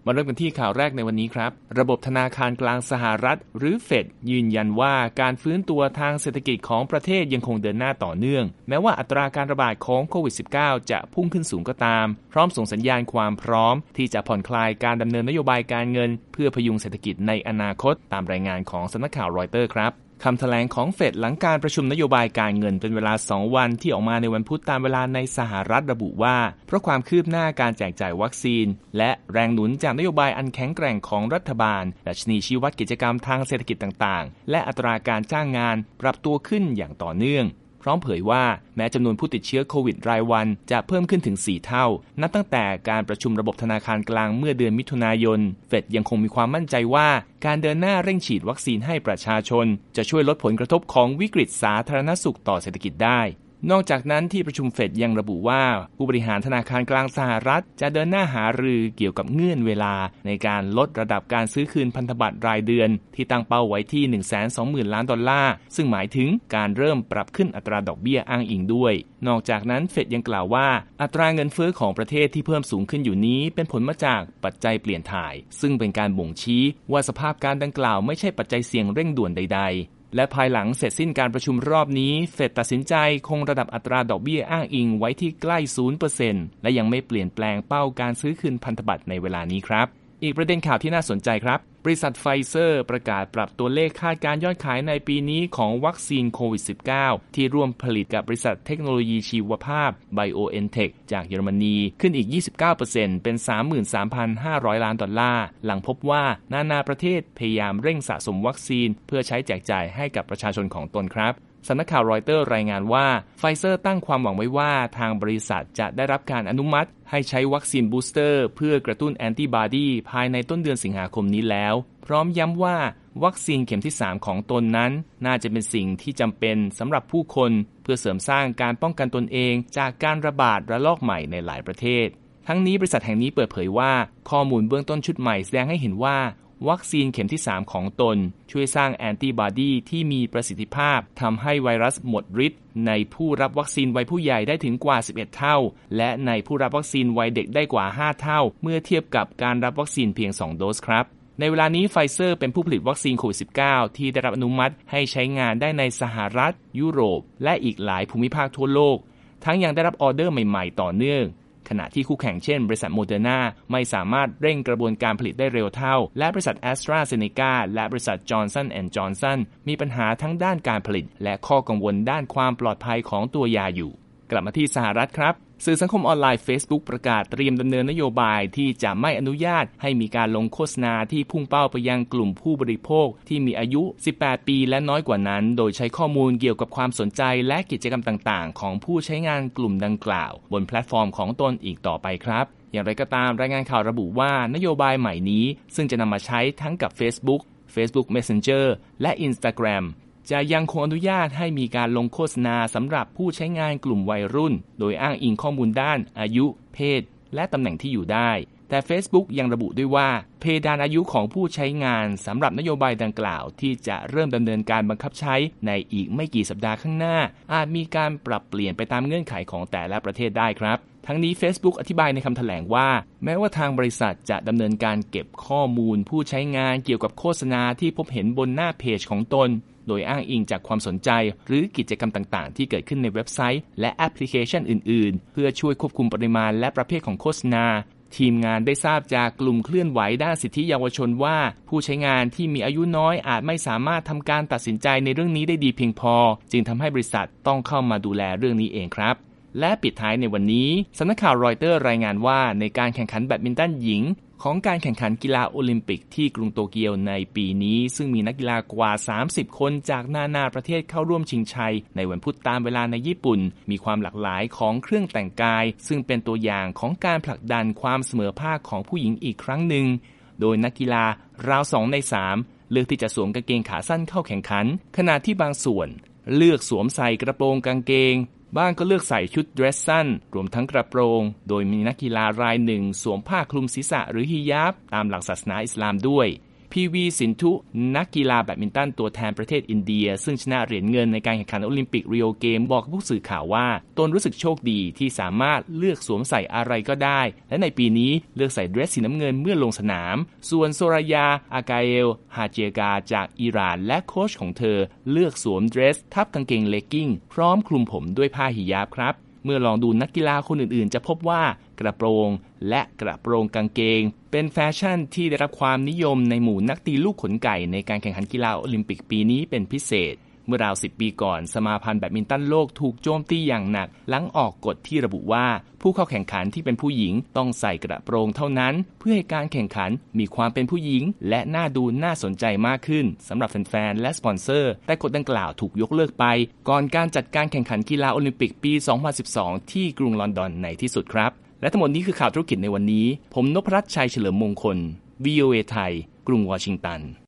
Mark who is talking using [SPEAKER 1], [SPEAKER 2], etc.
[SPEAKER 1] มาเริ่มกันที่ข่าวแรกในวันนี้ครับระบบธนาคารกลางสหรัฐหรือเฟดยืนยันว่าการฟื้นตัวทางเศรษฐกิจของประเทศยังคงเดินหน้าต่อเนื่องแม้ว่าอัตราการระบาดของโควิด -19 จะพุ่งขึ้นสูงก็ตามพร้อมส่งสัญญาณความพร้อมที่จะผ่อนคลายการดำเนินนโยบายการเงินเพื่อพยุงเศรษฐกิจในอนาคตตามรายงานของสำนักข่าวรอยเตอร์ครับคำแถลงของเฟดหลังการประชุมนโยบายการเงินเป็นเวลา2วันที่ออกมาในวันพุธตามเวลาในสหรัฐระบุว่าเพราะความคืบหน้าการแจกจ่ายวัคซีนและแรงหนุนจากนโยบายอันแข็งแกร่งของรัฐบาลดัชนีชี้วัดกิจกรรมทางเศรษฐกิจต่างๆและอัตราการจ้างงานปรับตัวขึ้นอย่างต่อเนื่องพร้อมเผยว่าแม้จำนวนผู้ติดเชื้อโควิดรายวันจะเพิ่มขึ้นถึง4เท่านับตั้งแต่การประชุมระบบธนาคารกลางเมื่อเดือนมิถุนายนเฟดยังคงมีความมั่นใจว่าการเดินหน้าเร่งฉีดวัคซีนให้ประชาชนจะช่วยลดผลกระทบของวิกฤตสาธารณสุขต่อเศรษฐกิจได้นอกจากนั้นที่ประชุมเฟดยังระบุว่าผู้บริหารธนาคารกลางสหรัฐจะเดินหน้าหารือเกี่ยวกับเงื่อนเวลาในการลดระดับการซื้อคืนพันธบัตรรายเดือนที่ตั้งเป้าไว้ที่ 120,000 ล้านดอลลาร์ซึ่งหมายถึงการเริ่มปรับขึ้นอัตราดอกเบี้ยอ้างอิงด้วยนอกจากนั้นเฟดยังกล่าวว่าอัตราเงินเฟ้อของประเทศที่เพิ่มสูงขึ้นอยู่นี้เป็นผลมาจากปัจจัยเปลี่ยนถ่ายซึ่งเป็นการบ่งชี้ว่าสภาพการดังกล่าวไม่ใช่ปัจจัยเสี่ยงเร่งด่วนใดๆและภายหลังเสร็จสิ้นการประชุมรอบนี้เฟดตัดสินใจคงระดับอัตราดอกเบี้ยอ้างอิงไว้ที่ใกล้ 0% และยังไม่เปลี่ยนแปลงเป้าการซื้อคืนพันธบัตรในเวลานี้ครับอีกประเด็นข่าวที่น่าสนใจครับบริษัทไฟเซอร์ประกาศปรับตัวเลขคาดการยอดขายในปีนี้ของวัคซีนโควิด -19 ที่ร่วมผลิตกับบริษัทเทคโนโลยีชีวภาพ BioNTech จากเยอรมนีขึ้นอีก 29% เป็น 33,500 ล้านดอลลาร์หลังพบว่านานาประเทศพยายามเร่งสะสมวัคซีนเพื่อใช้แจกจ่ายให้กับประชาชนของตนครับสำนักข่าวรอยเตอร์รายงานว่าไฟเซอร์ตั้งความหวังไว้ว่าทางบริษัทจะได้รับการอนุมัติให้ใช้วัคซีนบูสเตอร์เพื่อกระตุ้นแอนติบอดีภายในต้นเดือนสิงหาคมนี้แล้วพร้อมย้ำว่าวัคซีนเข็มที่3ของตนนั้นน่าจะเป็นสิ่งที่จำเป็นสำหรับผู้คนเพื่อเสริมสร้างการป้องกันตนเองจากการระบาดระลอกใหม่ในหลายประเทศทั้งนี้บริษัทแห่งนี้เปิดเผยว่าข้อมูลเบื้องต้นชุดใหม่แสดงให้เห็นว่าวัคซีนเข็มที่3ของตนช่วยสร้างแอนติบอดีที่มีประสิทธิภาพทำให้ไวรัสหมดฤทธิ์ในผู้รับวัคซีนวัยผู้ใหญ่ได้ถึงกว่า11เท่าและในผู้รับวัคซีนวัยเด็กได้กว่า5เท่าเมื่อเทียบกับการรับวัคซีนเพียง2โดสครับในเวลานี้ไฟเซอร์เป็นผู้ผลิตวัคซีนโควิด -19 ที่ได้รับอนุมัติให้ใช้งานได้ในสหรัฐยุโรปและอีกหลายภูมิภาคทั่วโลกทั้งยังได้รับออเดอร์ใหม่ๆต่อเนื่องขณะที่คู่แข่งเช่นบริษัทโมเดอร์นาไม่สามารถเร่งกระบวนการผลิตได้เร็วเท่าและบริษัทแอสตราเซเนกาและบริษัทจอห์นสัน& จอห์นสันมีปัญหาทั้งด้านการผลิตและข้อกังวลด้านความปลอดภัยของตัวยาอยู่กลับมาที่สหรัฐครับสื่อสังคมออนไลน์ Facebook ประกาศเตรียมดำเนินนโยบายที่จะไม่อนุญาตให้มีการลงโฆษณาที่พุ่งเป้าไปยังกลุ่มผู้บริโภคที่มีอายุ18ปีและน้อยกว่านั้นโดยใช้ข้อมูลเกี่ยวกับความสนใจและกิจกรรมต่างๆของผู้ใช้งานกลุ่มดังกล่าวบนแพลตฟอร์มของตนอีกต่อไปครับอย่างไรก็ตามรายงานข่าวระบุว่านโยบายใหม่นี้ซึ่งจะนำมาใช้ทั้งกับ Facebook Messenger และ Instagramจะยังคงอนุญาตให้มีการลงโฆษณาสำหรับผู้ใช้งานกลุ่มวัยรุ่นโดยอ้างอิงข้อมูลด้านอายุเพศและตำแหน่งที่อยู่ได้แต่ Facebook ยังระบุด้วยว่าเพดานอายุของผู้ใช้งานสำหรับนโยบายดังกล่าวที่จะเริ่มดำเนินการบังคับใช้ในอีกไม่กี่สัปดาห์ข้างหน้าอาจมีการปรับเปลี่ยนไปตามเงื่อนไขของแต่ละประเทศได้ครับทั้งนี้ Facebook อธิบายในคำแถลงว่าแม้ว่าทางบริษัทจะดำเนินการเก็บข้อมูลผู้ใช้งานเกี่ยวกับโฆษณาที่พบเห็นบนหน้าเพจของตนโดยอ้างอิงจากความสนใจหรือกิจกรรมต่างๆที่เกิดขึ้นในเว็บไซต์และแอปพลิเคชันอื่นๆเพื่อช่วยควบคุมปริมาณและประเภทของโฆษณาทีมงานได้ทราบจากกลุ่มเคลื่อนไหวด้านสิทธิเยาวชนว่าผู้ใช้งานที่มีอายุน้อยอาจไม่สามารถทำการตัดสินใจในเรื่องนี้ได้ดีเพียงพอจึงทำให้บริษัทต้องเข้ามาดูแลเรื่องนี้เองครับและปิดท้ายในวันนี้สำนักข่าวรอยเตอร์รายงานว่าในการแข่งขันแบดมินตันหญิงของการแข่งขันกีฬาโอลิมปิกที่กรุงโตเกียวในปีนี้ซึ่งมีนักกีฬากว่า30คนจากนานาประเทศเข้าร่วมชิงชัยในวันพุธตามเวลาในญี่ปุ่นมีความหลากหลายของเครื่องแต่งกายซึ่งเป็นตัวอย่างของการผลักดันความเสมอภาคของผู้หญิงอีกครั้งหนึ่งโดยนักกีฬาราว2ใน3เลือกที่จะสวมกางเกงขาสั้นเข้าแข่งขันขณะที่บางส่วนเลือกสวมใส่กระโปรงกางเกงบ้างก็เลือกใส่ชุดเดรสสั้นรวมทั้งกระโปรงโดยมีนักกีฬารายหนึ่งสวมผ้าคลุมศีรษะหรือฮิญาบตามหลักศาสนาอิสลามด้วยเพีพีวีสินธุนักกีฬาแบดมินตันตัวแทนประเทศอินเดียซึ่งชนะเหรียญเงินในการแข่งขันโอลิมปิกริโอเกมบอกกับผู้สื่อข่าวว่าตนรู้สึกโชคดีที่สามารถเลือกสวมใส่อะไรก็ได้และในปีนี้เลือกใส่เดรสสีน้ำเงินเมื่อลงสนามส่วนโซรายาอากาเอลฮาเจกาจากอิหร่านและโค้ชของเธอเลือกสวมเดรสทับกางเกงเลกกิ้งพร้อมคลุมผมด้วยผ้าฮิญาบครับเมื่อลองดูนักกีฬาคนอื่นๆจะพบว่ากระโปรงและกระโปรงกางเกงเป็นแฟชั่นที่ได้รับความนิยมในหมู่นักตีลูกขนไก่ในการแข่งขันกีฬาโอลิมปิกปีนี้เป็นพิเศษเมื่อราว10 ปีก่อนสมาพันธ์แบดมินตันโลกถูกโจมตีอย่างหนักหลังออกกฎที่ระบุว่าผู้เข้าแข่งขันที่เป็นผู้หญิงต้องใส่กระโปรงเท่านั้นเพื่อให้การแข่งขันมีความเป็นผู้หญิงและน่าดูน่าสนใจมากขึ้นสำหรับแฟนๆและสปอนเซอร์แต่กฎดังกล่าวถูกยกเลิกไปก่อนการจัดการแข่งขันกีฬาโอลิมปิกปี 2012 ที่กรุงลอนดอนในที่สุดครับและทั้งหมดนี้คือข่าวธุรกิจในวันนี้ผมนพรัตน์ชัยเฉลิมมงคล VOA ไทยกรุงวอชิงตัน